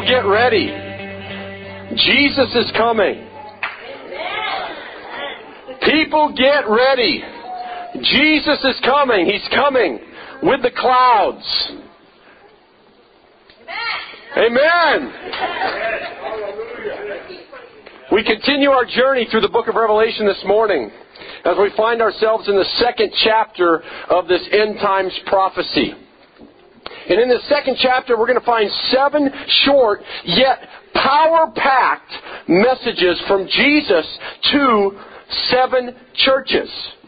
People, get ready. Jesus is coming. People, get ready. Jesus is coming. He's coming with the clouds. Amen. We continue our journey through the book of Revelation this morning as we find ourselves in the second chapter of this end times prophecy. And in this second chapter, we're going to find 7 short yet power-packed messages from Jesus to 7 churches.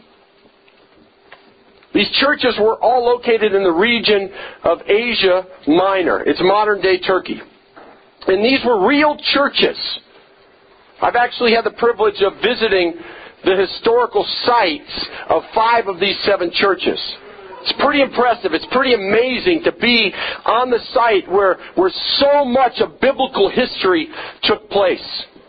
These churches were all located in the region of Asia Minor. It's modern-day Turkey. And these were real churches. I've actually had the privilege of visiting the historical sites of 5 of these 7 churches. It's pretty impressive. It's pretty amazing to be on the site where so much of biblical history took place.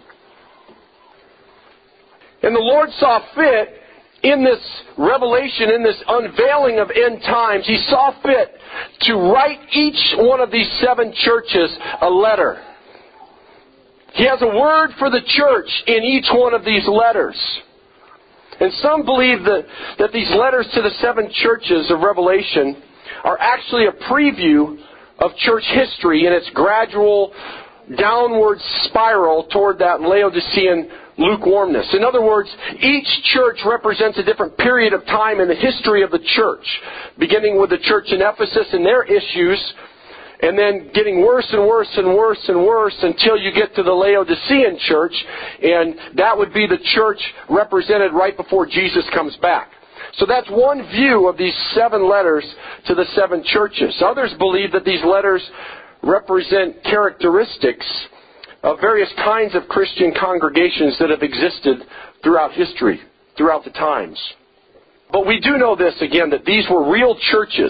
And the Lord saw fit in this revelation, in this unveiling of end times, He saw fit to write each one of these 7 churches a letter. He has a word for the church in each one of these letters. And some believe that these letters to the 7 churches of Revelation are actually a preview of church history in its gradual downward spiral toward that Laodicean lukewarmness. In other words, each church represents a different period of time in the history of the church, beginning with the church in Ephesus and their issues, and then getting worse and worse and worse and worse until you get to the Laodicean church, and that would be the church represented right before Jesus comes back. So that's one view of these 7 letters to the 7 churches. Others believe that these letters represent characteristics of various kinds of Christian congregations that have existed throughout history, throughout the times. But we do know this again, that these were real churches.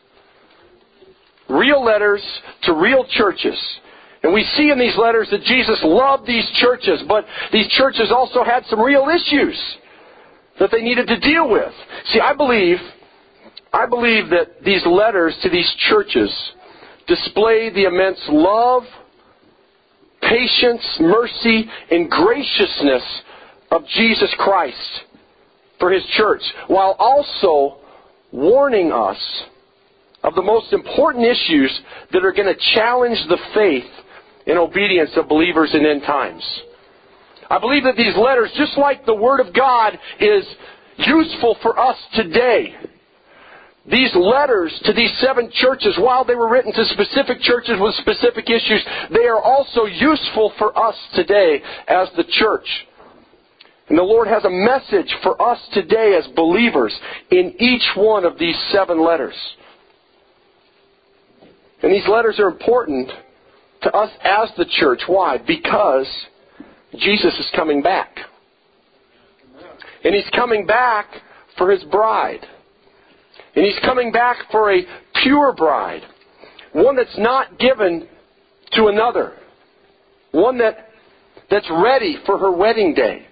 Real letters to real churches. And we see in these letters that Jesus loved these churches, but these churches also had some real issues that they needed to deal with. See, I believe that these letters to these churches display the immense love, patience, mercy, and graciousness of Jesus Christ for His church, while also warning us of the most important issues that are going to challenge the faith and obedience of believers in end times. I believe that these letters, just like the Word of God, is useful for us today. These letters to these 7 churches, while they were written to specific churches with specific issues, they are also useful for us today as the church. And the Lord has a message for us today as believers in each one of these 7 letters. And these letters are important to us as the church. Why? Because Jesus is coming back. And He's coming back for His bride. And He's coming back for a pure bride. One that's not given to another. One that's ready for her wedding day.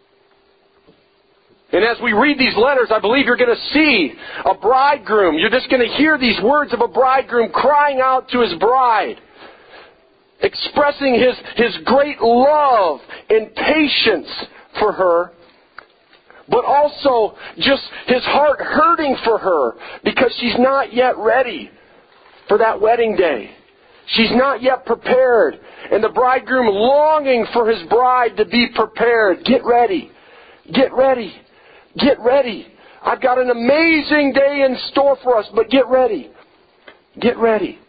And as we read these letters, I believe you're going to see a bridegroom. You're just going to hear these words of a bridegroom crying out to his bride, expressing his great love and patience for her, but also just his heart hurting for her because she's not yet ready for that wedding day. She's not yet prepared. And the bridegroom longing for his bride to be prepared. Get ready. Get ready. Get ready. I've got an amazing day in store for us, but get ready. Get ready.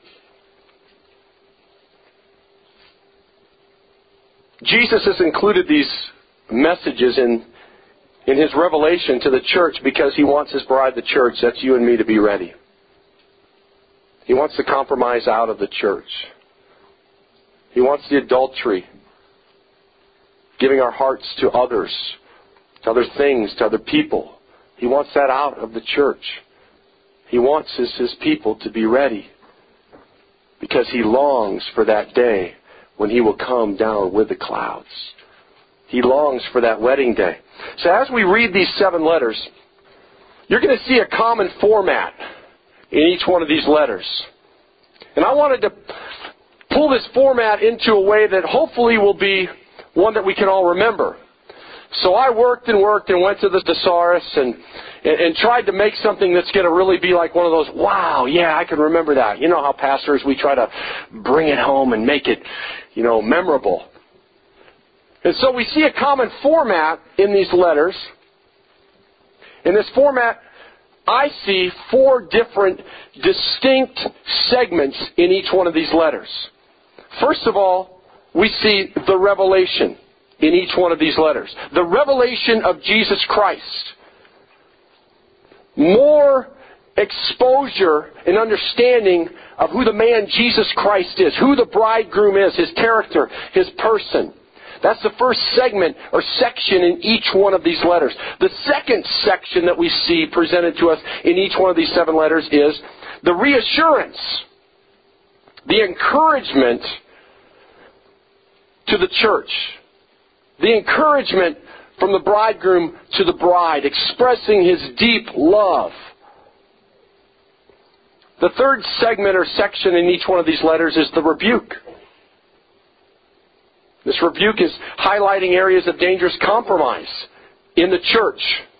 Jesus has included these messages in His revelation to the church because He wants His bride, the church, that's you and me, to be ready. He wants the compromise out of the church. He wants the adultery, giving our hearts to others, to other things, to other people. He wants that out of the church. He wants His people to be ready because He longs for that day when He will come down with the clouds. He longs for that wedding day. So as we read these 7 letters, you're going to see a common format in each one of these letters. And I wanted to pull this format into a way that hopefully will be one that we can all remember. So I worked and went to the thesaurus and tried to make something that's going to really be like one of those, wow, yeah, I can remember that. You know how pastors, we try to bring it home and make it, memorable. And so we see a common format in these letters. In this format, I see 4 different distinct segments in each one of these letters. First of all, we see the revelation in each one of these letters. The revelation of Jesus Christ. More exposure and understanding of who the man Jesus Christ is, who the bridegroom is, his character, his person. That's the first segment or section in each one of these letters. The second section that we see presented to us in each one of these 7 letters is the reassurance, the encouragement to the church. The encouragement from the bridegroom to the bride, expressing his deep love. The third segment or section in each one of these letters is the rebuke. This rebuke is highlighting areas of dangerous compromise in the church.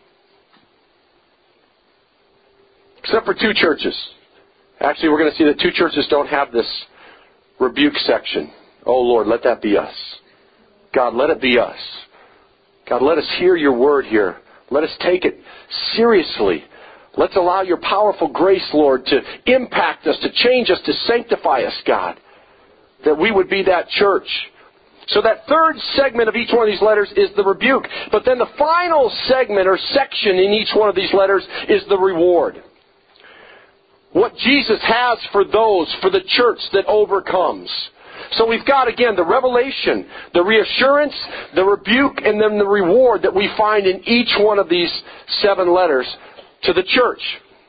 Except for 2 churches. Actually, we're going to see that 2 churches don't have this rebuke section. Oh Lord, let that be us. God, let it be us. God, let us hear your word here. Let us take it seriously. Let's allow your powerful grace, Lord, to impact us, to change us, to sanctify us, God. That we would be that church. So that third segment of each one of these letters is the rebuke. But then the final segment or section in each one of these letters is the reward. What Jesus has for those, for the church that overcomes. So we've got, again, the revelation, the reassurance, the rebuke, and then the reward that we find in each one of these 7 letters to the church.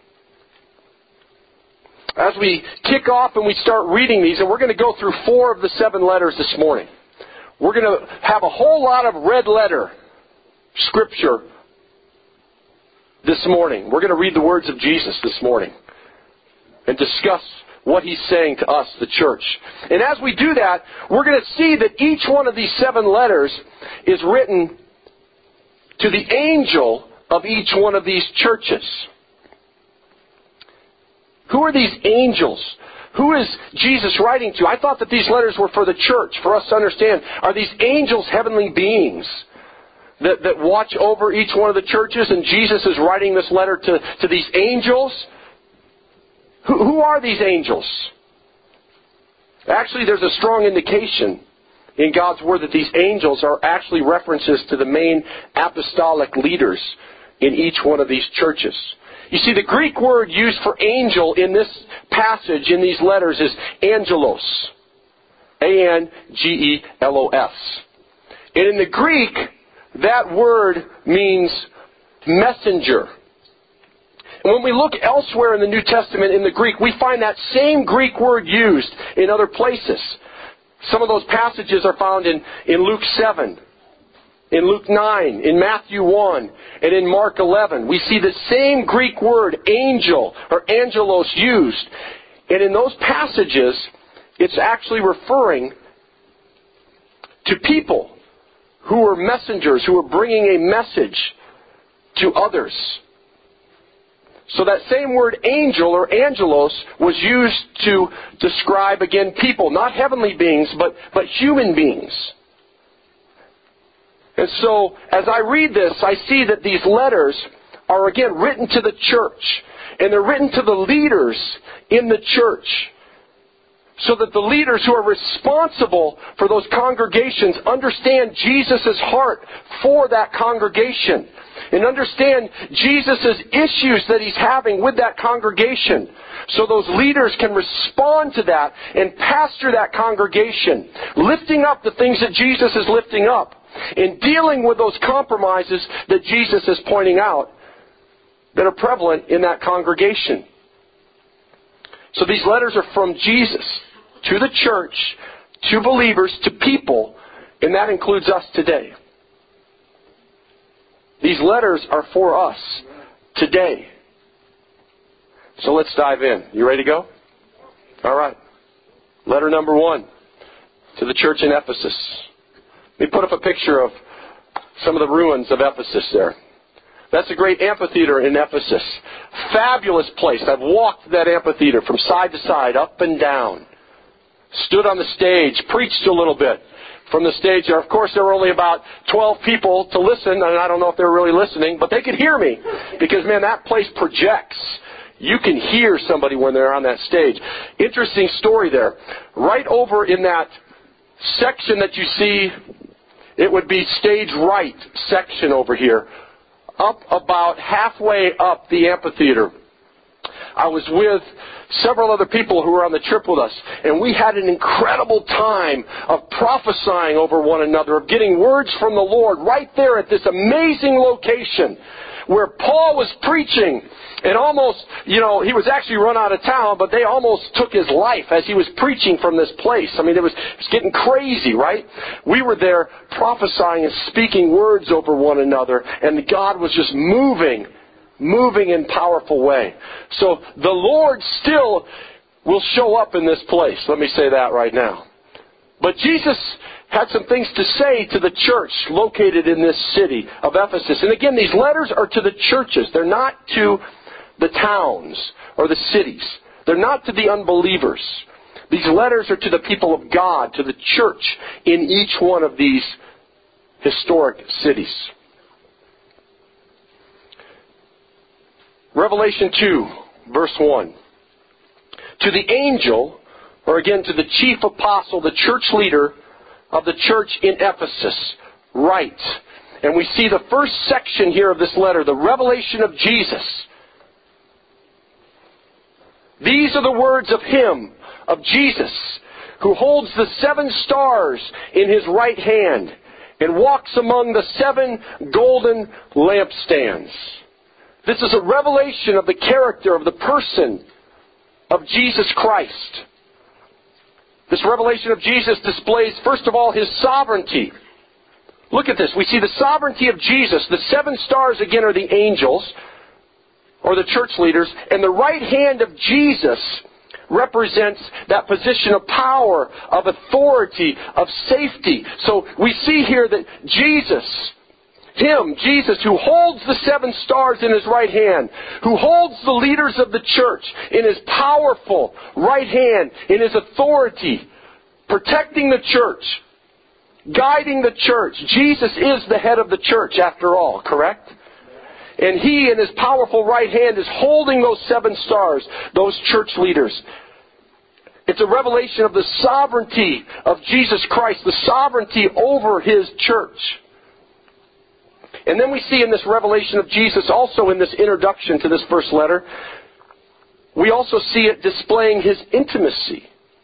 As we kick off and we start reading these, and we're going to go through 4 of the 7 letters this morning. We're going to have a whole lot of red letter scripture this morning. We're going to read the words of Jesus this morning and discuss what he's saying to us, the church. And as we do that, we're going to see that each one of these 7 letters is written to the angel of each one of these churches. Who are these angels? Who is Jesus writing to? I thought that these letters were for the church, for us to understand. Are these angels heavenly beings that watch over each one of the churches, and Jesus is writing this letter to these angels? Who are these angels? Actually, there's a strong indication in God's Word that these angels are actually references to the main apostolic leaders in each one of these churches. You see, the Greek word used for angel in this passage, in these letters, is angelos. A-N-G-E-L-O-S. And in the Greek, that word means messenger. And when we look elsewhere in the New Testament in the Greek, we find that same Greek word used in other places. Some of those passages are found in Luke 7, in Luke 9, in Matthew 1, and in Mark 11. We see the same Greek word, angel, or angelos, used. And in those passages, it's actually referring to people who are messengers, who are bringing a message to others. So that same word angel or angelos was used to describe, again, people, not heavenly beings, but human beings. And so, as I read this, I see that these letters are, again, written to the church. And they're written to the leaders in the church. So that the leaders who are responsible for those congregations understand Jesus' heart for that congregation. And understand Jesus' issues that he's having with that congregation. So those leaders can respond to that and pastor that congregation. Lifting up the things that Jesus is lifting up. And dealing with those compromises that Jesus is pointing out that are prevalent in that congregation. So these letters are from Jesus to the church, to believers, to people, and that includes us today. These letters are for us today. So let's dive in. You ready to go? All right. Letter number 1. to the church in Ephesus. Let me put up a picture of some of the ruins of Ephesus there. That's a great amphitheater in Ephesus. Fabulous place. I've walked that amphitheater from side to side, up and down. Stood on the stage, preached a little bit from the stage there. Of course, there were only about 12 people to listen, and I don't know if they were really listening, but they could hear me. Because, man, that place projects. You can hear somebody when they're on that stage. Interesting story there. Right over in that section that you see, it would be stage right section over here. Up about halfway up the amphitheater, I was with several other people who were on the trip with us, and we had an incredible time of prophesying over one another, of getting words from the Lord right there at this amazing location where Paul was preaching, and almost, he was actually run out of town, but they almost took his life as he was preaching from this place. I mean, it was getting crazy, right? We were there prophesying and speaking words over one another, and God was just moving in a powerful way. So the Lord still will show up in this place. Let me say that right now. But Jesus had some things to say to the church located in this city of Ephesus. And again, these letters are to the churches. They're not to the towns or the cities. They're not to the unbelievers. These letters are to the people of God, to the church in each one of these historic cities. Revelation 2, verse 1. To the angel, or again to the chief apostle, the church leader of the church in Ephesus, write. And we see the first section here of this letter, the revelation of Jesus. These are the words of Him, of Jesus, who holds the 7 stars in His right hand and walks among the 7 golden lampstands. This is a revelation of the character of the person of Jesus Christ. This revelation of Jesus displays, first of all, His sovereignty. Look at this. We see the sovereignty of Jesus. The 7 stars, again, are the angels, or the church leaders, and the right hand of Jesus represents that position of power, of authority, of safety. So we see here that Jesus, Jesus, who holds the 7 stars in His right hand, who holds the leaders of the church in His powerful right hand, in His authority, protecting the church, guiding the church. Jesus is the head of the church, after all, correct? And He, in His powerful right hand, is holding those 7 stars, those church leaders. It's a revelation of the sovereignty of Jesus Christ, the sovereignty over His church. And then we see in this revelation of Jesus, also in this introduction to this first letter, we also see it displaying His intimacy.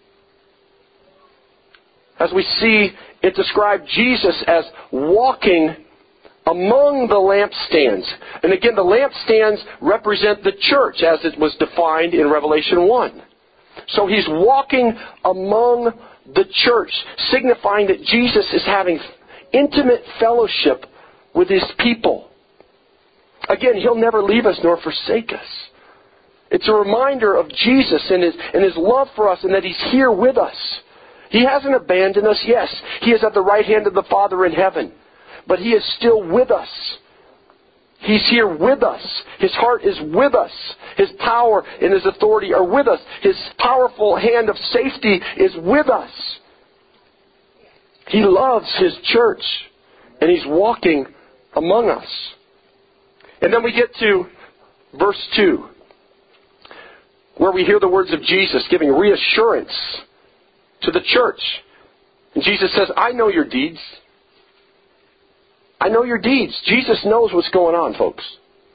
As we see it describe Jesus as walking among the lampstands. And again, the lampstands represent the church as it was defined in Revelation 1. So He's walking among the church, signifying that Jesus is having intimate fellowship with His people. Again, He'll never leave us nor forsake us. It's a reminder of Jesus and His love for us, and that He's here with us. He hasn't abandoned us, yes. He is at the right hand of the Father in heaven. But He is still with us. He's here with us. His heart is with us. His power and His authority are with us. His powerful hand of safety is with us. He loves His church, and He's walking among us. And then we get to verse 2, where we hear the words of Jesus giving reassurance to the church. And Jesus says, I know your deeds. I know your deeds. Jesus knows what's going on, folks.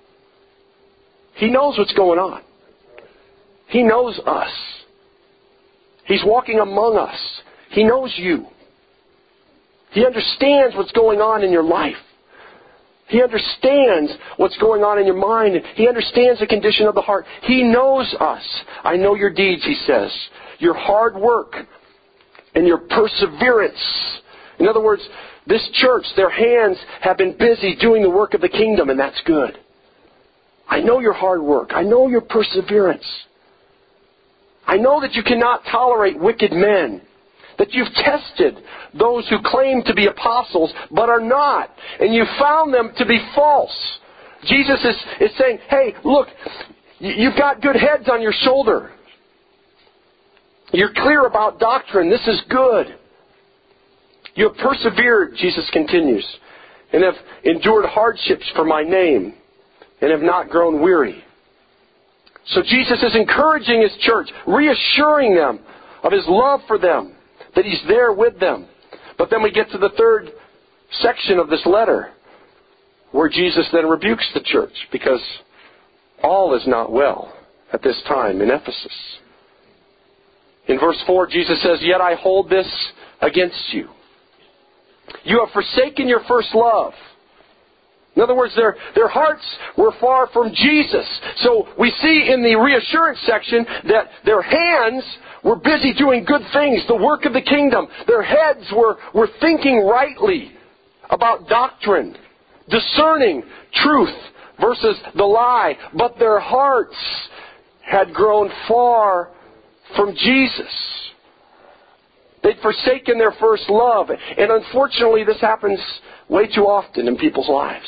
He knows what's going on. He knows us. He's walking among us. He knows you. He understands what's going on in your life. He understands what's going on in your mind. He understands the condition of the heart. He knows us. I know your deeds, He says. Your hard work and your perseverance. In other words, this church, their hands have been busy doing the work of the kingdom, and that's good. I know your hard work. I know your perseverance. I know that you cannot tolerate wicked men that you've tested those who claim to be apostles but are not, and you found them to be false. Jesus is saying, hey, look, you've got good heads on your shoulder. You're clear about doctrine. This is good. You have persevered, Jesus continues, and have endured hardships for my name, and have not grown weary. So Jesus is encouraging His church, reassuring them of His love for them, that He's there with them. But then we get to the third section of this letter, where Jesus then rebukes the church, because all is not well at this time in Ephesus. In verse 4, Jesus says, "Yet I hold this against you. You have forsaken your first love." In other words, their hearts were far from Jesus. So we see in the reassurance section that their hands were busy doing good things, the work of the kingdom. Their heads were thinking rightly about doctrine, discerning truth versus the lie. But their hearts had grown far from Jesus. They'd forsaken their first love. And unfortunately, this happens way too often in people's lives.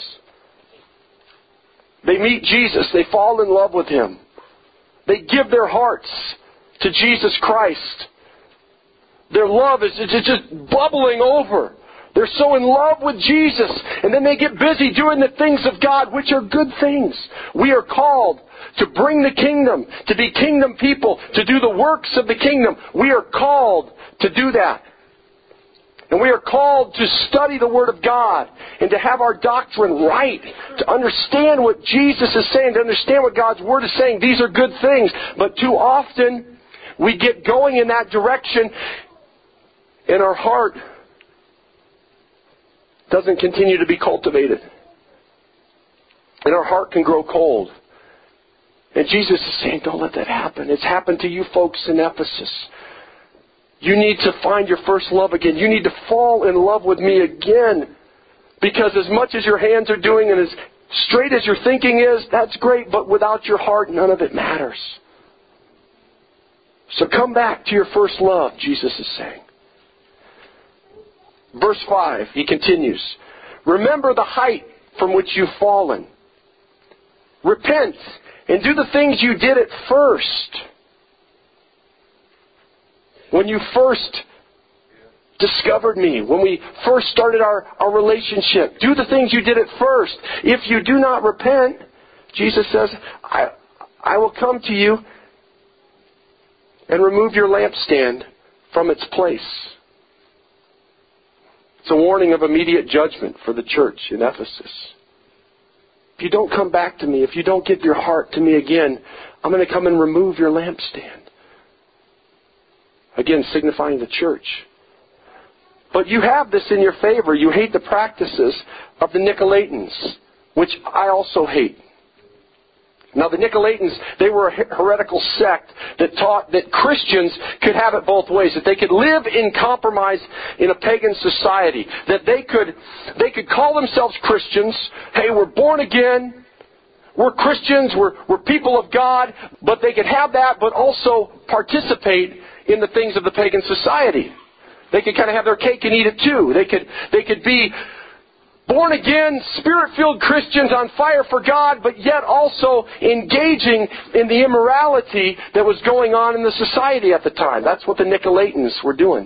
They meet Jesus. They fall in love with Him. They give their hearts to Jesus Christ. Their love is just bubbling over. They're so in love with Jesus. And then they get busy doing the things of God, which are good things. We are called to bring the kingdom, to be kingdom people, to do the works of the kingdom. We are called to do that. And we are called to study the Word of God and to have our doctrine right, to understand what Jesus is saying, to understand what God's Word is saying. These are good things. But too often, we get going in that direction and our heart doesn't continue to be cultivated. And our heart can grow cold. And Jesus is saying, don't let that happen. It's happened to you folks in Ephesus. You need to find your first love again. You need to fall in love with me again. Because as much as your hands are doing and as straight as your thinking is, that's great. But without your heart, none of it matters. So come back to your first love, Jesus is saying. Verse 5, he continues. Remember the height from which you've fallen. Repent and do the things you did at first. When you first discovered me, when we first started our relationship, do the things you did at first. If you do not repent, Jesus says, I will come to you and remove your lampstand from its place. It's a warning of immediate judgment for the church in Ephesus. If you don't come back to me, if you don't give your heart to me again, I'm going to come and remove your lampstand. Again, signifying the church. But you have this in your favor. You hate the practices of the Nicolaitans, which I also hate. Now, the Nicolaitans, they were a heretical sect that taught that Christians could have it both ways, that they could live in compromise in a pagan society, that they could call themselves Christians. Hey, we're born again. We're Christians. We're people of God. But they could have that, but also participate in the things of the pagan society. They could kind of have their cake and eat it too. They could be born again, Spirit-filled Christians on fire for God, but yet also engaging in the immorality that was going on in the society at the time. That's what the Nicolaitans were doing.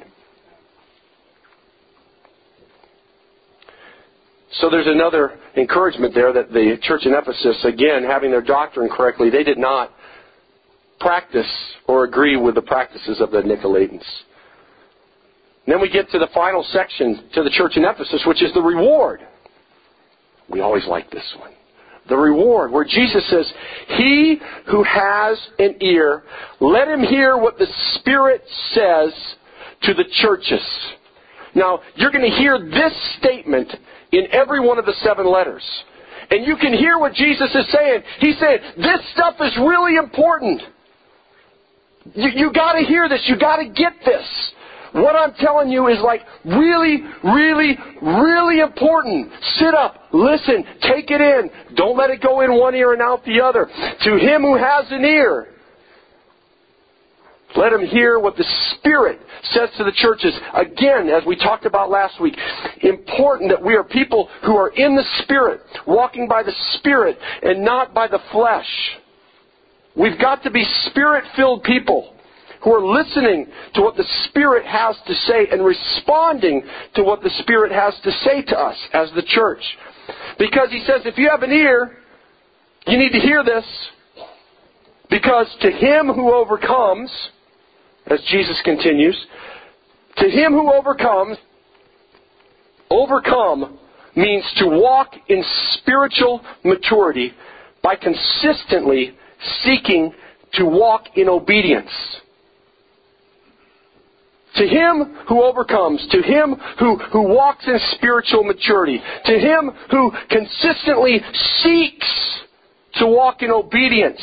So there's another encouragement there that the church in Ephesus, again, having their doctrine correctly, they did not practice or agree with the practices of the Nicolaitans. And then we get to the final section to the church in Ephesus, which is the reward. We always like this one. The reward, where Jesus says, he who has an ear, let him hear what the Spirit says to the churches. Now, you're going to hear this statement in every one of the 7 letters. And you can hear what Jesus is saying. He's saying, this stuff is really important. You got to hear this. You got to get this. What I'm telling you is like really, really, really important. Sit up, listen, take it in. Don't let it go in one ear and out the other. To him who has an ear, Let them hear what the Spirit says to the churches. Again, as we talked about last week, important that we are people who are in the Spirit, walking by the Spirit and not by the flesh. We've got to be Spirit-filled people who are listening to what the Spirit has to say and responding to what the Spirit has to say to us as the church. Because he says, if you have an ear, you need to hear this. Because to him who overcomes, as Jesus continues, to him who overcomes, overcome means to walk in spiritual maturity by consistently seeking to walk in obedience. To him who overcomes, to him who walks in spiritual maturity, to him who consistently seeks to walk in obedience.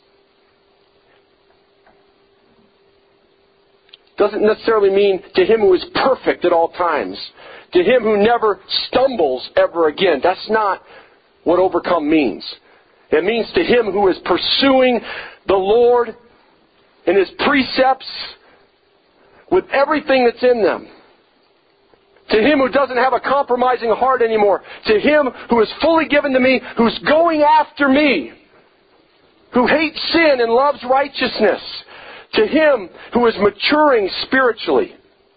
Doesn't necessarily mean to him who is perfect at all times. To him who never stumbles ever again. That's not what overcome means. It means to him who is pursuing the Lord and his precepts with everything that's in them. To him who doesn't have a compromising heart anymore. To him who is fully given to me, who's going after me. Who hates sin and loves righteousness. To him who is maturing spiritually.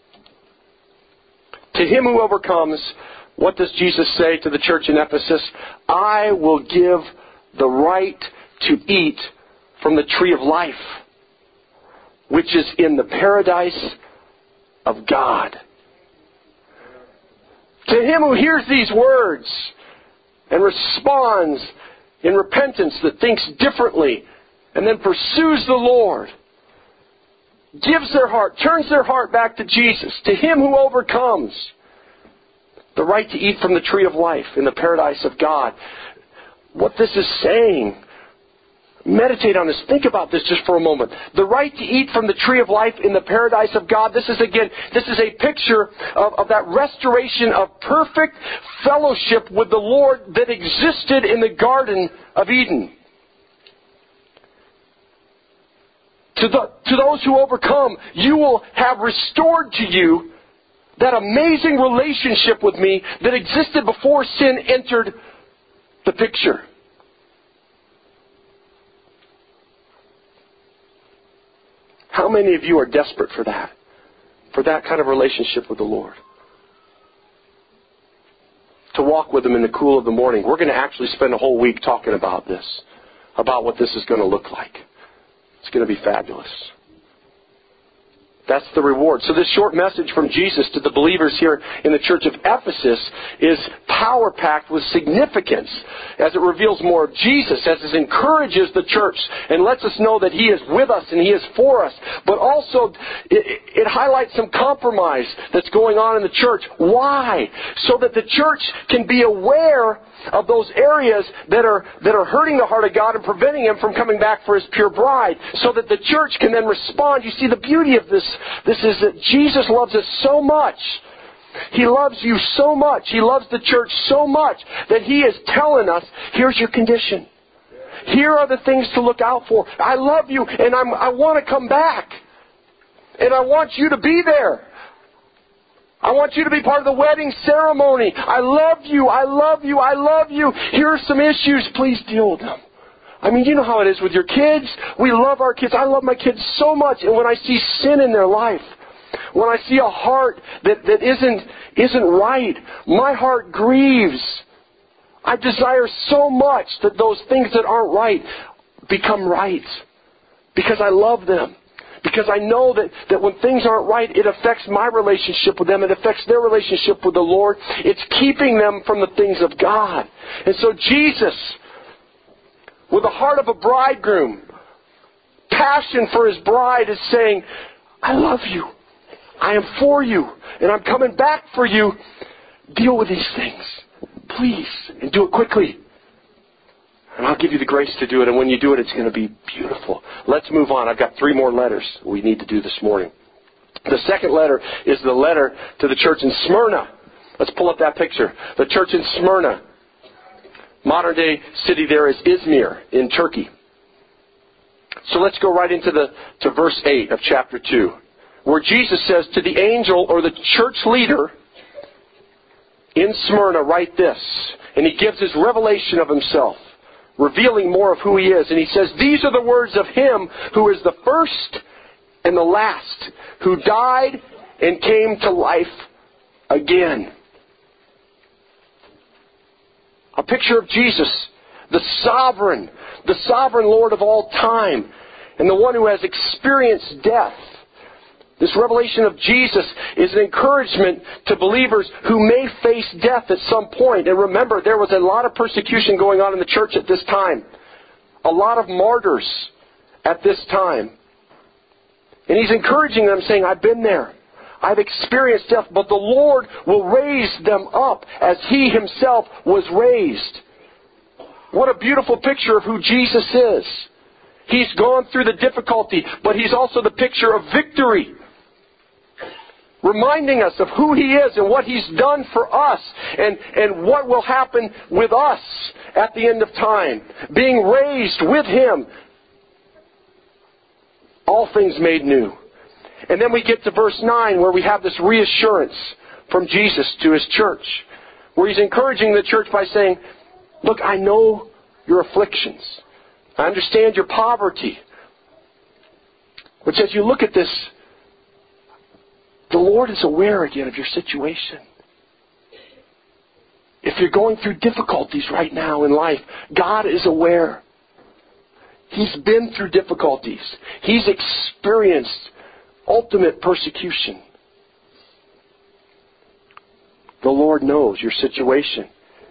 To him who overcomes, what does Jesus say to the church in Ephesus? I will give the right to eat from the tree of life, which is in the paradise of God. To him who hears these words and responds in repentance, that thinks differently, and then pursues the Lord, gives their heart, turns their heart back to Jesus, to him who overcomes, the right to eat from the tree of life in the paradise of God. What this is saying, meditate on this. Think about this just for a moment. The right to eat from the tree of life in the paradise of God. This is a picture of that restoration of perfect fellowship with the Lord that existed in the Garden of Eden. To those who overcome, you will have restored to you that amazing relationship with me that existed before sin entered the picture. How many of you are desperate for that? For that kind of relationship with the Lord? To walk with Him in the cool of the morning. We're going to actually spend a whole week talking about this. About what this is going to look like. It's going to be fabulous. That's the reward. So this short message from Jesus to the believers here in the church of Ephesus is power-packed with significance as it reveals more of Jesus, as it encourages the church and lets us know that He is with us and He is for us. But also, it highlights some compromise that's going on in the church. Why? So that the church can be aware of those areas that are hurting the heart of God and preventing Him from coming back for His pure bride, so that the church can then respond. You see, the beauty of this is that Jesus loves us so much. He loves you so much. He loves the church so much that He is telling us, here's your condition. Here are the things to look out for. I love you and I want to come back. And I want you to be there. I want you to be part of the wedding ceremony. I love you. I love you. I love you. Here are some issues. Please deal with them. I mean, you know how it is with your kids. We love our kids. I love my kids so much. And when I see sin in their life, when I see a heart that isn't right, my heart grieves. I desire so much that those things that aren't right become right. Because I love them. Because I know that when things aren't right, it affects my relationship with them. It affects their relationship with the Lord. It's keeping them from the things of God. And so Jesus, with the heart of a bridegroom, passion for His bride, is saying, I love you. I am for you. And I'm coming back for you. Deal with these things. Please. And do it quickly. And I'll give you the grace to do it. And when you do it, it's going to be beautiful. Let's move on. I've got 3 more letters we need to do this morning. The second letter is the letter to the church in Smyrna. Let's pull up that picture. The church in Smyrna. Modern day city there is Izmir in Turkey. So let's go right into to verse 8 of chapter 2, where Jesus says to the angel or the church leader in Smyrna, write this. And he gives his revelation of himself, revealing more of who he is. And he says, these are the words of him who is the first and the last, who died and came to life again. A picture of Jesus, the sovereign Lord of all time, and the one who has experienced death. This revelation of Jesus is an encouragement to believers who may face death at some point. And remember, there was a lot of persecution going on in the church at this time. A lot of martyrs at this time. And he's encouraging them, saying, I've been there. I've experienced death, but the Lord will raise them up as He Himself was raised. What a beautiful picture of who Jesus is. He's gone through the difficulty, but He's also the picture of victory. Reminding us of who He is and what He's done for us and what will happen with us at the end of time. Being raised with Him. All things made new. And then we get to verse 9 where we have this reassurance from Jesus to His church. Where He's encouraging the church by saying, look, I know your afflictions. I understand your poverty. Which as you look at this, the Lord is aware again of your situation. If you're going through difficulties right now in life, God is aware. He's been through difficulties. He's experienced ultimate persecution. The Lord knows your situation.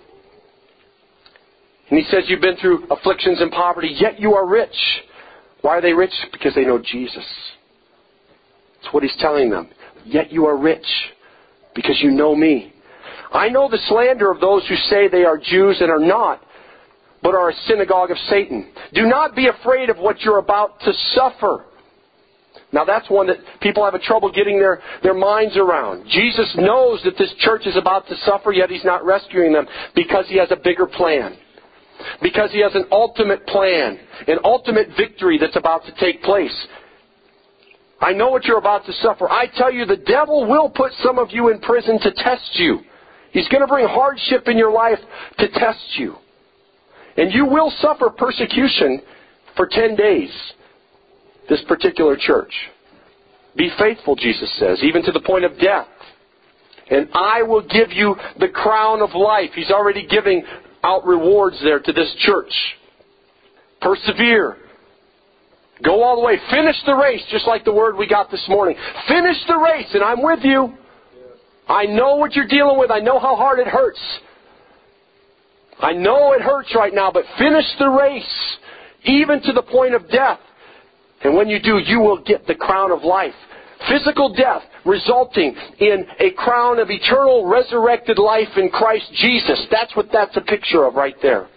And He says you've been through afflictions and poverty, yet you are rich. Why are they rich? Because they know Jesus. That's what He's telling them. Yet you are rich because you know me. I know the slander of those who say they are Jews and are not, but are a synagogue of Satan. Do not be afraid of what you're about to suffer. Now that's one that people have a trouble getting their minds around. Jesus knows that this church is about to suffer, yet He's not rescuing them because He has a bigger plan. Because He has an ultimate plan, an ultimate victory that's about to take place. I know what you're about to suffer. I tell you, the devil will put some of you in prison to test you. He's going to bring hardship in your life to test you. And you will suffer persecution for 10 days. This particular church. Be faithful, Jesus says, even to the point of death. And I will give you the crown of life. He's already giving out rewards there to this church. Persevere. Go all the way. Finish the race, just like the word we got this morning. Finish the race, and I'm with you. I know what you're dealing with. I know how hard it hurts. I know it hurts right now, but finish the race, even to the point of death. And when you do, you will get the crown of life. Physical death resulting in a crown of eternal resurrected life in Christ Jesus. That's what that's a picture of right there.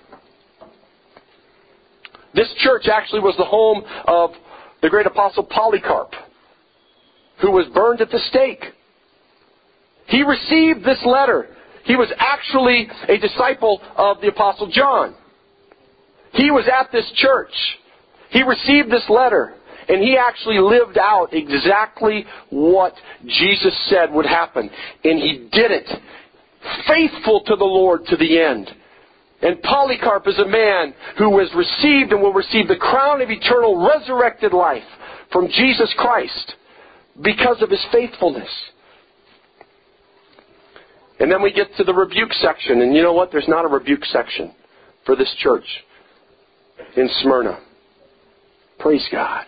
This church actually was the home of the great apostle Polycarp, who was burned at the stake. He received this letter. He was actually a disciple of the apostle John. He was at this church. He received this letter, and he actually lived out exactly what Jesus said would happen. And he did it, faithful to the Lord to the end. And Polycarp is a man who has received and will receive the crown of eternal resurrected life from Jesus Christ because of his faithfulness. And then we get to the rebuke section. And you know what? There's not a rebuke section for this church in Smyrna. Praise God.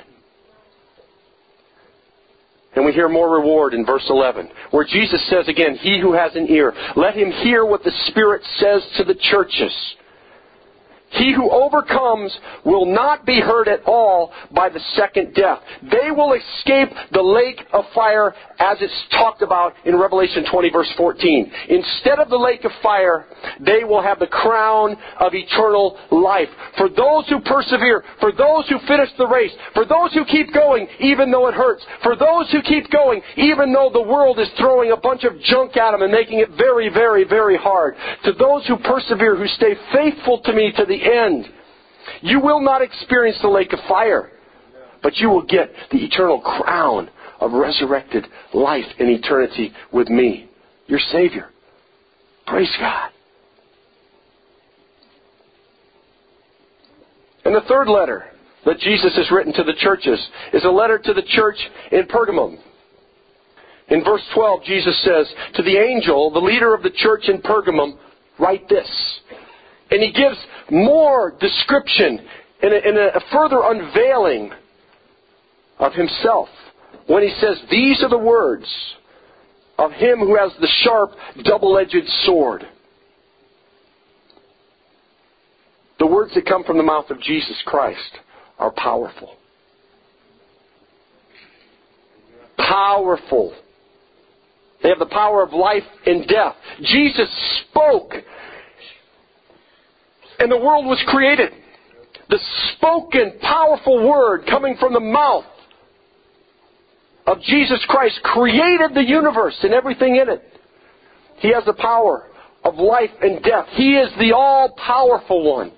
And we hear more reward in verse 11, where Jesus says again, he who has an ear, let him hear what the Spirit says to the churches. He who overcomes will not be hurt at all by the second death. They will escape the lake of fire as it's talked about in Revelation 20 verse 14. Instead of the lake of fire, they will have the crown of eternal life. For those who persevere, for those who finish the race, for those who keep going even though it hurts, for those who keep going even though the world is throwing a bunch of junk at them and making it very, very, very hard. To those who persevere, who stay faithful to me to the end, You will not experience the lake of fire, but you will get the eternal crown of resurrected life in eternity with me, your Savior. Praise God. And the third letter that Jesus has written to the churches is a letter to the church in Pergamum. In verse 12, Jesus says, to the angel, the leader of the church in Pergamum, write this. And he gives more description and a further unveiling of himself when he says, these are the words of him who has the sharp, double-edged sword. The words that come from the mouth of Jesus Christ are powerful. Powerful. They have the power of life and death. Jesus spoke, and the world was created. The spoken, powerful word coming from the mouth of Jesus Christ created the universe and everything in it. He has the power of life and death. He is the all-powerful one.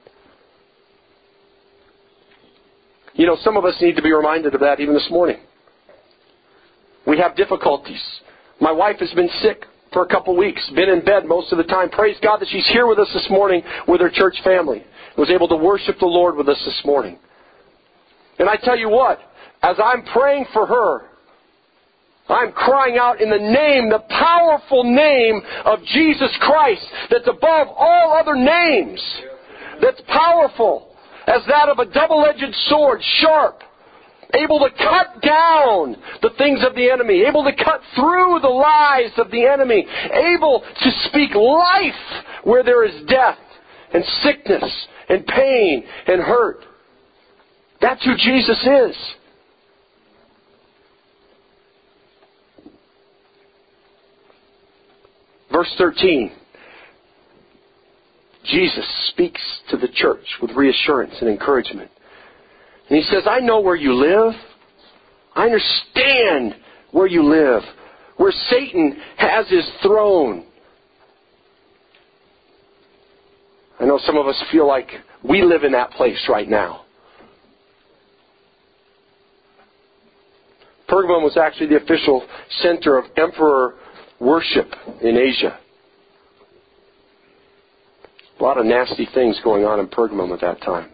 You know, some of us need to be reminded of that even this morning. We have difficulties. My wife has been sick for a couple weeks, been in bed most of the time. Praise God that she's here with us this morning with her church family. Was able to worship the Lord with us this morning. And I tell you what, as I'm praying for her, I'm crying out in the name, the powerful name of Jesus Christ, that's above all other names, that's powerful as that of a double-edged sword, sharp, able to cut down the things of the enemy, able to cut through the lies of the enemy, able to speak life where there is death and sickness and pain and hurt. That's who Jesus is. Verse 13. Jesus speaks to the church with reassurance and encouragement. And he says, I know where you live. I understand where you live, where Satan has his throne. I know some of us feel like we live in that place right now. Pergamum was actually the official center of emperor worship in Asia. A lot of nasty things going on in Pergamum at that time.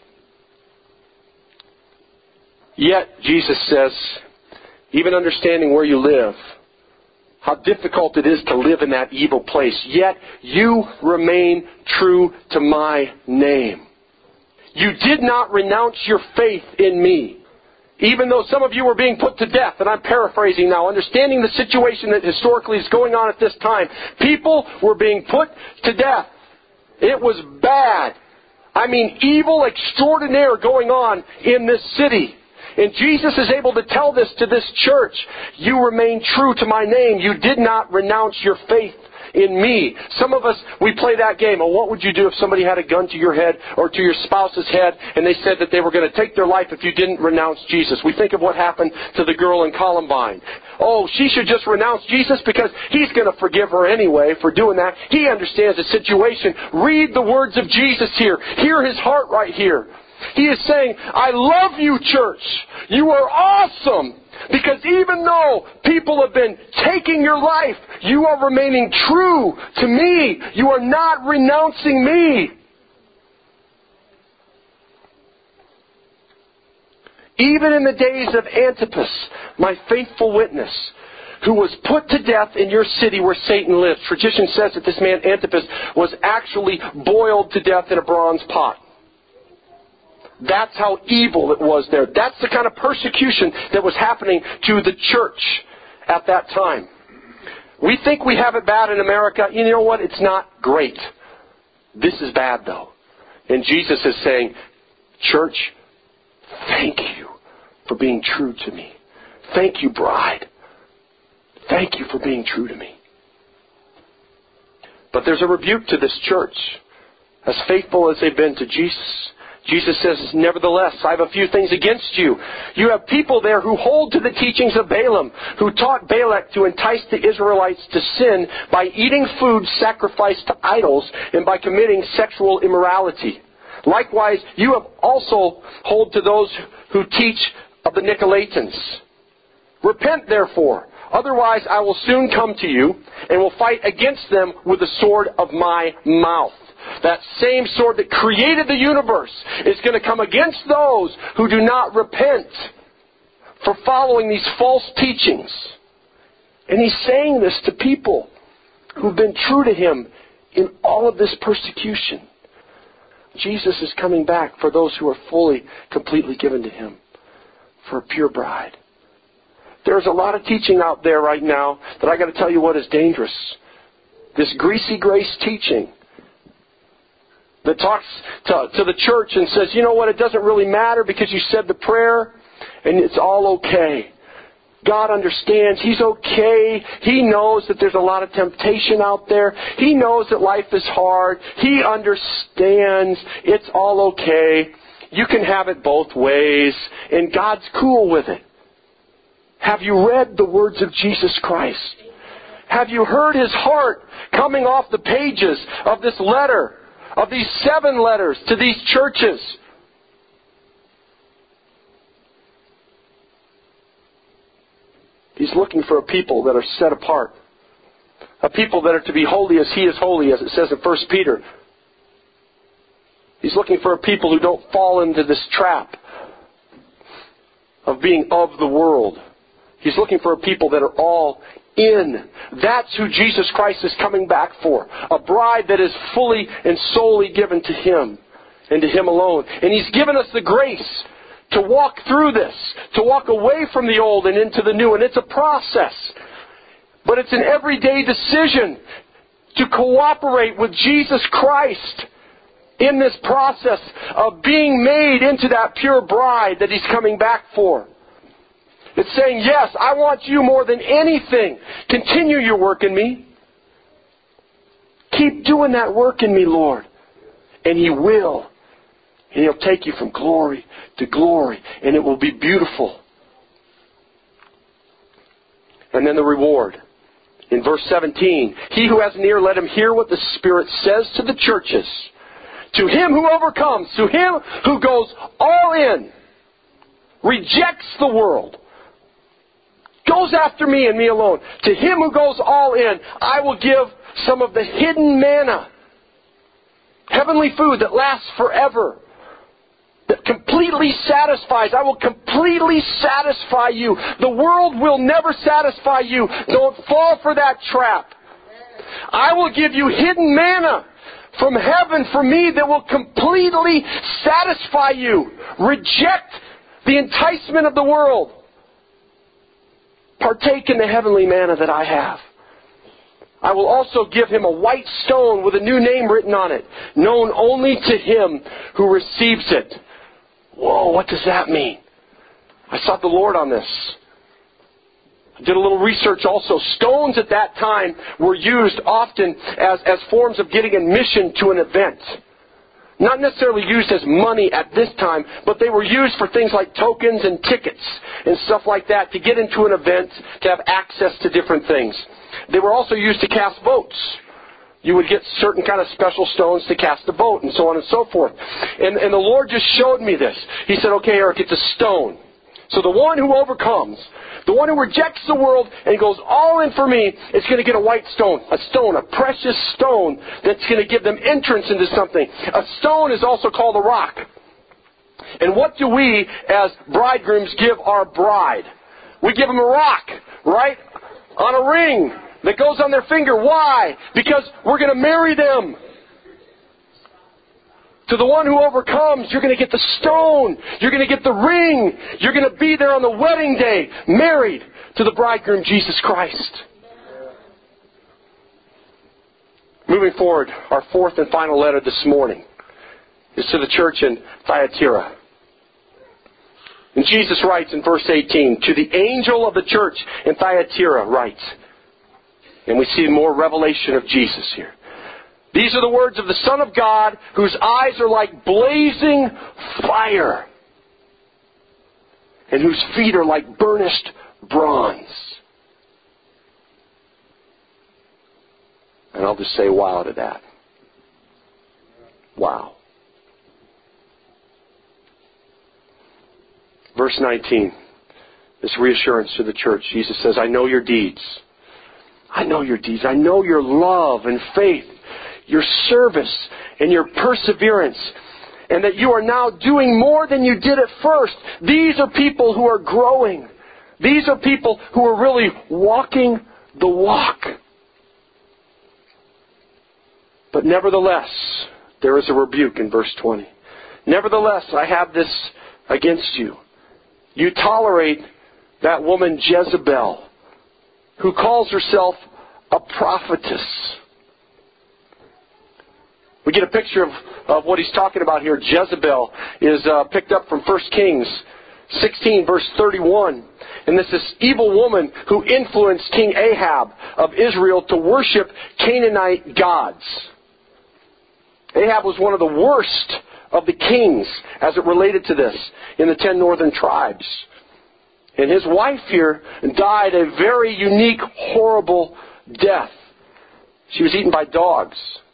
Yet, Jesus says, even understanding where you live, how difficult it is to live in that evil place, yet you remain true to my name. You did not renounce your faith in me. Even though some of you were being put to death, and I'm paraphrasing now, understanding the situation that historically is going on at this time, people were being put to death. It was bad. I mean, evil extraordinaire going on in this city. And Jesus is able to tell this to this church. You remain true to my name. You did not renounce your faith in me. Some of us, we play that game. Well, what would you do if somebody had a gun to your head or to your spouse's head and they said that they were going to take their life if you didn't renounce Jesus? We think of what happened to the girl in Columbine. Oh, she should just renounce Jesus because he's going to forgive her anyway for doing that. He understands the situation. Read the words of Jesus here. Hear his heart right here. He is saying, I love you, church. You are awesome. Because even though people have been taking your life, you are remaining true to me. You are not renouncing me. Even in the days of Antipas, my faithful witness, who was put to death in your city where Satan lives. Tradition says that this man Antipas was actually boiled to death in a bronze pot. That's how evil it was there. That's the kind of persecution that was happening to the church at that time. We think we have it bad in America. You know what? It's not great. This is bad, though. And Jesus is saying, church, thank you for being true to me. Thank you, bride. Thank you for being true to me. But there's a rebuke to this church. As faithful as they've been to Jesus, Jesus says, nevertheless, I have a few things against you. You have people there who hold to the teachings of Balaam, who taught Balak to entice the Israelites to sin by eating food sacrificed to idols and by committing sexual immorality. Likewise, you have also hold to those who teach of the Nicolaitans. Repent, therefore, otherwise I will soon come to you, and will fight against them with the sword of my mouth. That same sword that created the universe is going to come against those who do not repent for following these false teachings. And he's saying this to people who've been true to him in all of this persecution. Jesus is coming back for those who are fully, completely given to him, for a pure bride. There's a lot of teaching out there right now that I got to tell you what is dangerous. This greasy grace teaching that talks to the church and says, you know what, it doesn't really matter because you said the prayer and it's all okay. God understands. He's okay. He knows that there's a lot of temptation out there. He knows that life is hard. He understands. It's all okay. You can have it both ways. And God's cool with it. Have you read the words of Jesus Christ? Have you heard His heart coming off the pages of this letter, of these 7 letters to these churches? He's looking for a people that are set apart. A people that are to be holy as He is holy, as it says in 1 Peter. He's looking for a people who don't fall into this trap of being of the world. He's looking for a people that are all in. That's who Jesus Christ is coming back for. A bride that is fully and solely given to Him and to Him alone. And He's given us the grace to walk through this, to walk away from the old and into the new. And it's a process. But it's an everyday decision to cooperate with Jesus Christ in this process of being made into that pure bride that He's coming back for. It's saying, yes, I want you more than anything. Continue your work in me. Keep doing that work in me, Lord. And He will. And He'll take you from glory to glory. And it will be beautiful. And then the reward. In verse 17, he who has an ear, let him hear what the Spirit says to the churches. To him who overcomes, to him who goes all in, rejects the world, goes after me and me alone. To him who goes all in, I will give some of the hidden manna, heavenly food that lasts forever, that completely satisfies. I will completely satisfy you. The world will never satisfy you. Don't fall for that trap. I will give you hidden manna from heaven for me that will completely satisfy you. Reject the enticement of the world. Partake in the heavenly manna that I have. I will also give him a white stone with a new name written on it, known only to him who receives it. Whoa, what does that mean? I sought the Lord on this. I did a little research also. Stones at that time were used often as forms of getting admission to an event. Not necessarily used as money at this time, but they were used for things like tokens and tickets and stuff like that to get into an event, to have access to different things. They were also used to cast votes. You would get certain kind of special stones to cast a vote and so on and so forth. And the Lord just showed me this. He said, okay, Eric, it's a stone. So the one who overcomes, the one who rejects the world and goes all in for me, is going to get a white stone. A stone, a precious stone that's going to give them entrance into something. A stone is also called a rock. And what do we as bridegrooms give our bride? We give them a rock, right? On a ring that goes on their finger. Why? Because we're going to marry them. To the one who overcomes, you're going to get the stone. You're going to get the ring. You're going to be there on the wedding day, married to the bridegroom, Jesus Christ. Moving forward, our fourth and final letter this morning is to the church in Thyatira. And Jesus writes in verse 18, to the angel of the church in Thyatira writes, and we see more revelation of Jesus here. These are the words of the Son of God, whose eyes are like blazing fire, and whose feet are like burnished bronze. And I'll just say wow to that. Wow. Verse 19. This reassurance to the church. Jesus says, I know your deeds. I know your deeds. I know your love and faith, your service and your perseverance, and that you are now doing more than you did at first. These are people who are growing. These are people who are really walking the walk. But nevertheless, there is a rebuke in verse 20. Nevertheless, I have this against you. You tolerate that woman Jezebel, who calls herself a prophetess. We get a picture of what he's talking about here. Jezebel is picked up from 1 Kings 16, verse 31. And this is evil woman who influenced King Ahab of Israel to worship Canaanite gods. Ahab was one of the worst of the kings as it related to this in the 10 northern tribes. And his wife here died a very unique, horrible death. She was eaten by dogs.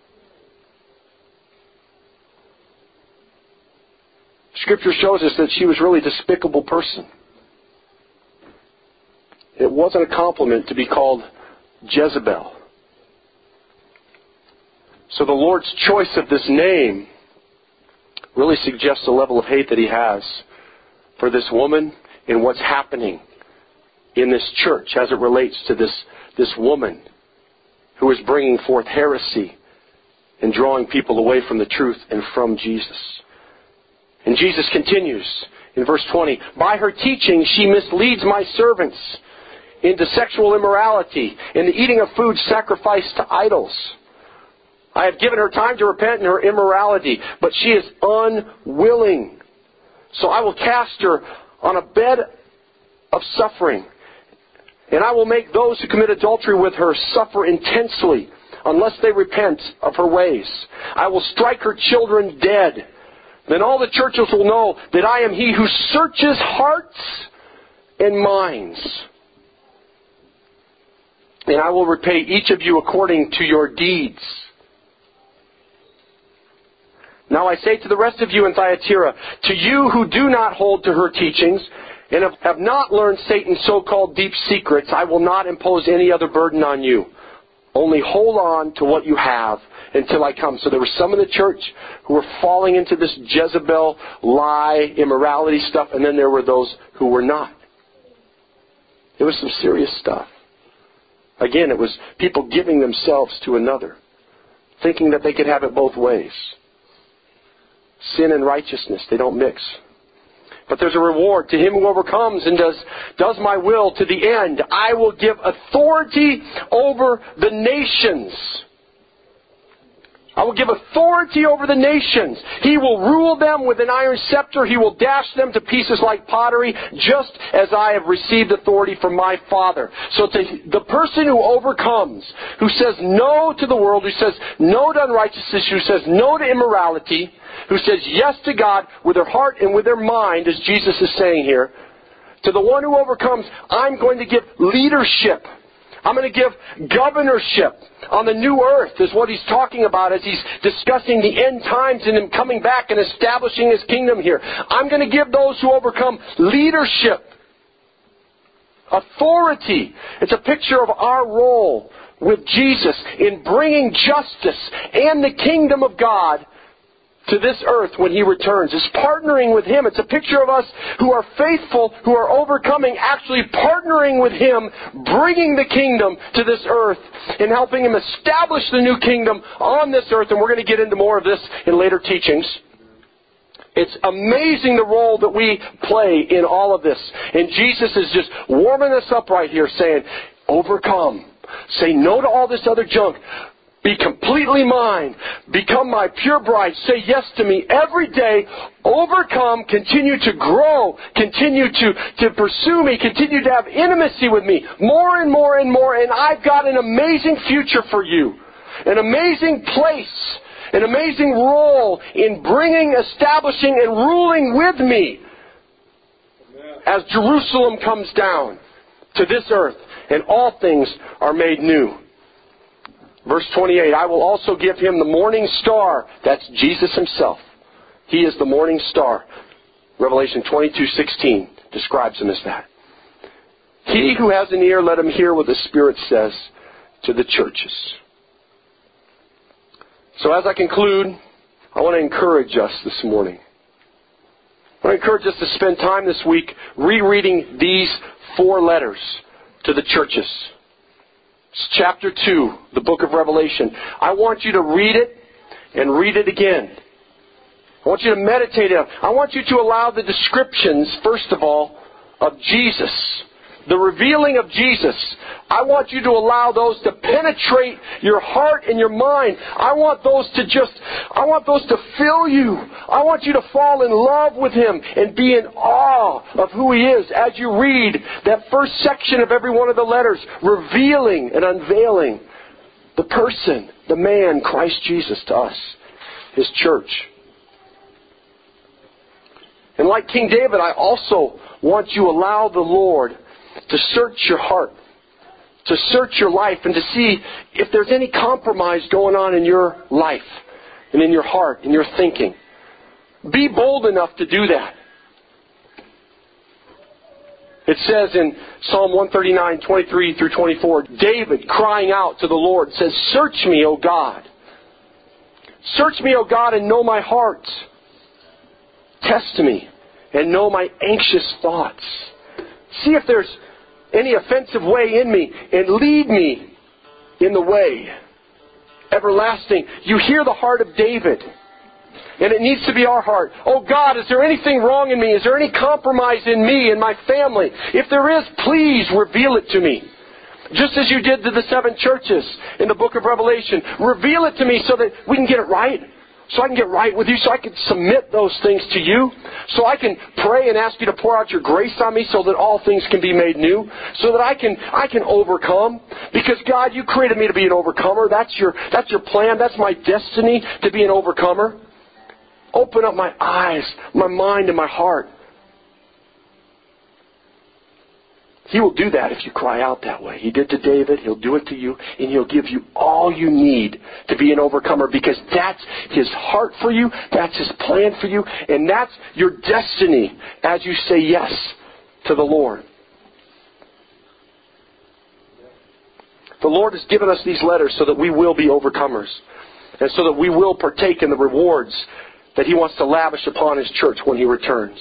Scripture shows us that she was really a despicable person. It wasn't a compliment to be called Jezebel. So the Lord's choice of this name really suggests the level of hate that He has for this woman and what's happening in this church as it relates to this woman who is bringing forth heresy and drawing people away from the truth and from Jesus. And Jesus continues in verse 20, by her teaching she misleads my servants into sexual immorality and the eating of food sacrificed to idols. I have given her time to repent in her immorality, but she is unwilling. So I will cast her on a bed of suffering, and I will make those who commit adultery with her suffer intensely unless they repent of her ways. I will strike her children dead. Then all the churches will know that I am He who searches hearts and minds. And I will repay each of you according to your deeds. Now I say to the rest of you in Thyatira, to you who do not hold to her teachings and have not learned Satan's so-called deep secrets, I will not impose any other burden on you. Only hold on to what you have until I come. So there were some in the church who were falling into this Jezebel lie, immorality stuff, and then there were those who were not. It was some serious stuff. Again, it was people giving themselves to another, thinking that they could have it both ways. Sin and righteousness, they don't mix. But there's a reward to him who overcomes and does my will to the end. I will give authority over the nations. I will give authority over the nations. He will rule them with an iron scepter. He will dash them to pieces like pottery, just as I have received authority from my Father. So to the person who overcomes, who says no to the world, who says no to unrighteousness, who says no to immorality, who says yes to God with their heart and with their mind, as Jesus is saying here, to the one who overcomes, I'm going to give leadership. I'm going to give governorship on the new earth, is what he's talking about as he's discussing the end times and him coming back and establishing his kingdom here. I'm going to give those who overcome leadership, authority. It's a picture of our role with Jesus in bringing justice and the kingdom of God to this earth when He returns. It's partnering with Him. It's a picture of us who are faithful, who are overcoming, actually partnering with Him, bringing the kingdom to this earth and helping Him establish the new kingdom on this earth. And we're going to get into more of this in later teachings. It's amazing the role that we play in all of this. And Jesus is just warming us up right here, saying, overcome. Say no to all this other junk. Be completely mine. Become my pure bride. Say yes to me every day. Overcome. Continue to grow. Continue to pursue me. Continue to have intimacy with me. More and more and more. And I've got an amazing future for you. An amazing place. An amazing role in bringing, establishing, and ruling with me as Jerusalem comes down to this earth and all things are made new. Verse 28, I will also give him the morning star. That's Jesus Himself. He is the morning star. Revelation 22:16. describes him as that. He who has an ear, let him hear what the Spirit says to the churches. So as I conclude, I want to encourage us this morning. I want to encourage us to spend time this week rereading these 4 letters to the churches. It's chapter 2, the book of Revelation. I want you to read it and read it again. I want you to meditate on it. I want you to allow the descriptions, first of all, of Jesus, the revealing of Jesus. I want you to allow those to penetrate your heart and your mind. I want those to fill you. I want you to fall in love with Him and be in awe of who He is as you read that first section of every one of the letters, revealing and unveiling the person, the man, Christ Jesus to us, His church. And like King David, I also want you to allow the Lord to search your heart, to search your life, and to see if there's any compromise going on in your life and in your heart, in your thinking. Be bold enough to do that. It says in Psalm 139, 23 through 24, David crying out to the Lord says, "Search me, O God. Search me, O God, and know my heart. Test me and know my anxious thoughts. See if there's any offensive way in me, and lead me in the way everlasting." You hear the heart of David, and it needs to be our heart. Oh God, is there anything wrong in me? Is there any compromise in me and my family? If there is, please reveal it to me. Just as you did to the 7 churches in the book of Revelation. Reveal it to me so that we can get it right. So I can get right with you, so I can submit those things to you, so I can pray and ask you to pour out your grace on me so that all things can be made new, so that I can overcome. Because God, you created me to be an overcomer. That's your plan. That's my destiny, to be an overcomer. Open up my eyes, my mind, and my heart. He will do that if you cry out that way. He did to David. He'll do it to you. And He'll give you all you need to be an overcomer, because that's His heart for you. That's His plan for you. And that's your destiny as you say yes to the Lord. The Lord has given us these letters so that we will be overcomers. And so that we will partake in the rewards that He wants to lavish upon His church when He returns.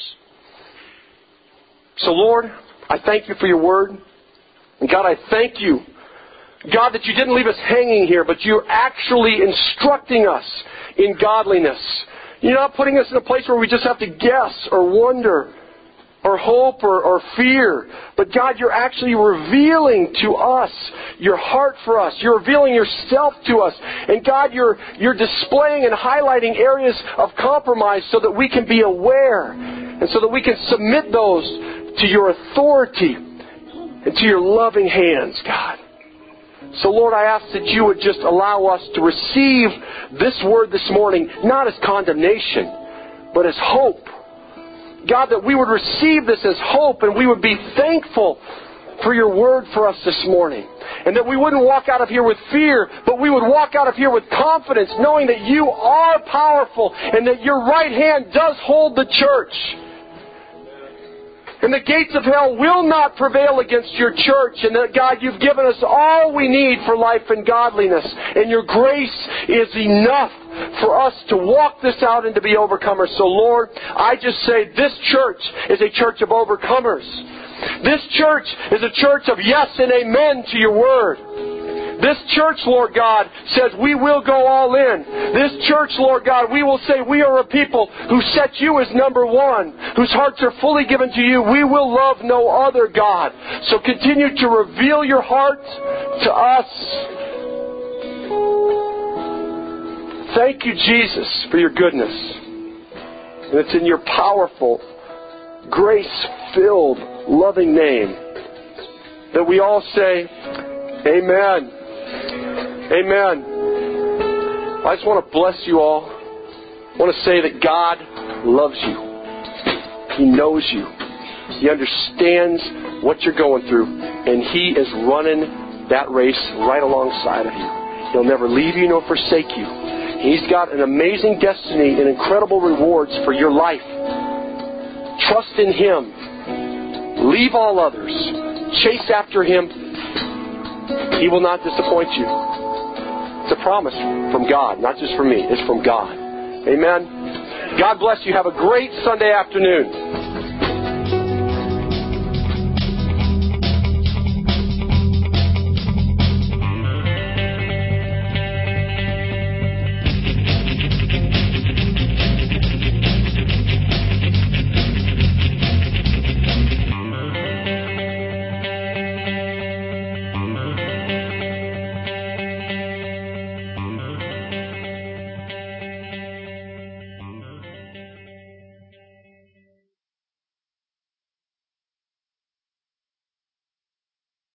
So Lord, I thank You for Your word. And God, I thank You, God, that You didn't leave us hanging here, but You're actually instructing us in godliness. You're not putting us in a place where we just have to guess or wonder or hope or fear. But God, You're actually revealing to us Your heart for us. You're revealing Yourself to us. And God, You're displaying and highlighting areas of compromise so that we can be aware and so that we can submit those to Your authority and to Your loving hands, God. So Lord, I ask that You would just allow us to receive this word this morning, not as condemnation, but as hope. God, that we would receive this as hope, and we would be thankful for Your word for us this morning. And that we wouldn't walk out of here with fear, but we would walk out of here with confidence, knowing that You are powerful and that Your right hand does hold the church. And the gates of hell will not prevail against Your church. And that, God, You've given us all we need for life and godliness. And Your grace is enough for us to walk this out and to be overcomers. So, Lord, I just say this church is a church of overcomers. This church is a church of yes and amen to Your word. This church, Lord God, says we will go all in. This church, Lord God, we will say we are a people who set You as number one, whose hearts are fully given to You. We will love no other God. So continue to reveal Your heart to us. Thank You, Jesus, for Your goodness. And it's in Your powerful, grace-filled, loving name that we all say, Amen. Amen. I just want to bless you all. I want to say that God loves you. He knows you. He understands what you're going through. And He is running that race right alongside of you. He'll never leave you nor forsake you. He's got an amazing destiny and incredible rewards for your life. Trust in Him Leave all others. Chase after Him. He will not disappoint you. It's a promise from God, not just from me. It's from God. Amen. God bless you. Have a great Sunday afternoon.